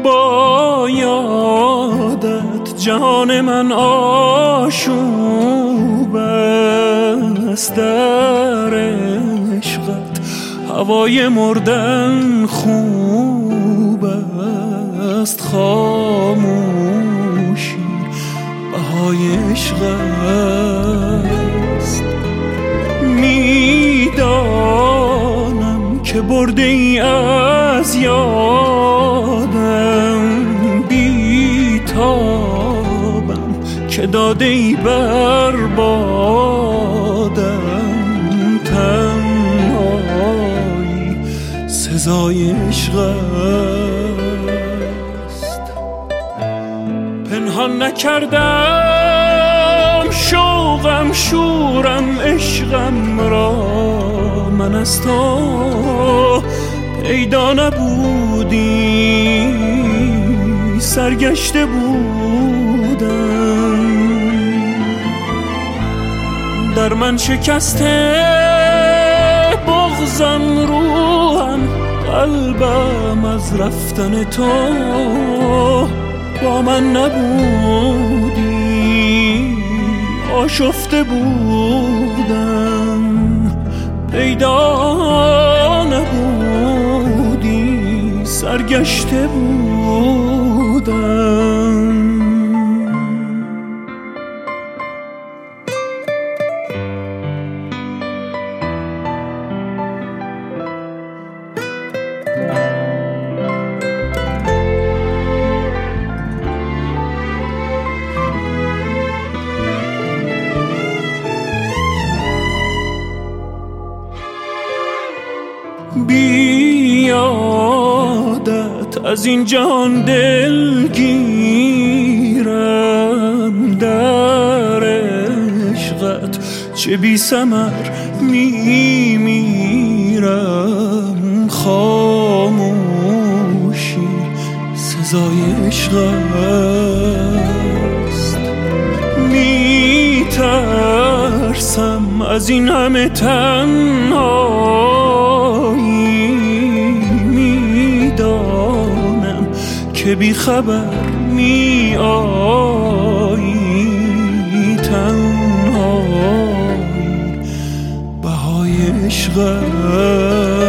با یادت جهان من آشوب است، در عشقت هوای مردن خوب است، خاموشی بهای عشق است. میدانم که برده ای از یادم، بیتابم که داده ای بر بادم، تنهایی سزای عشق است. پنهان نکردم شوقم شورم عشقم را، من از تو پیدا نبودی، سرگشته بودم. در من شکسته بغضم روحم، قلبم از رفتن تو با من نبودی، آشفته بودم، پیدا نبودی، سرگشته بودم. بیادت از این جهان دلگیرم، در عشقت چه بی ثمر میمیرم، خاموشی سزای عشق است. میترسم از این همه تنهایی، میدانم که بی خبر می آیی، تنهایی بهای عشق است.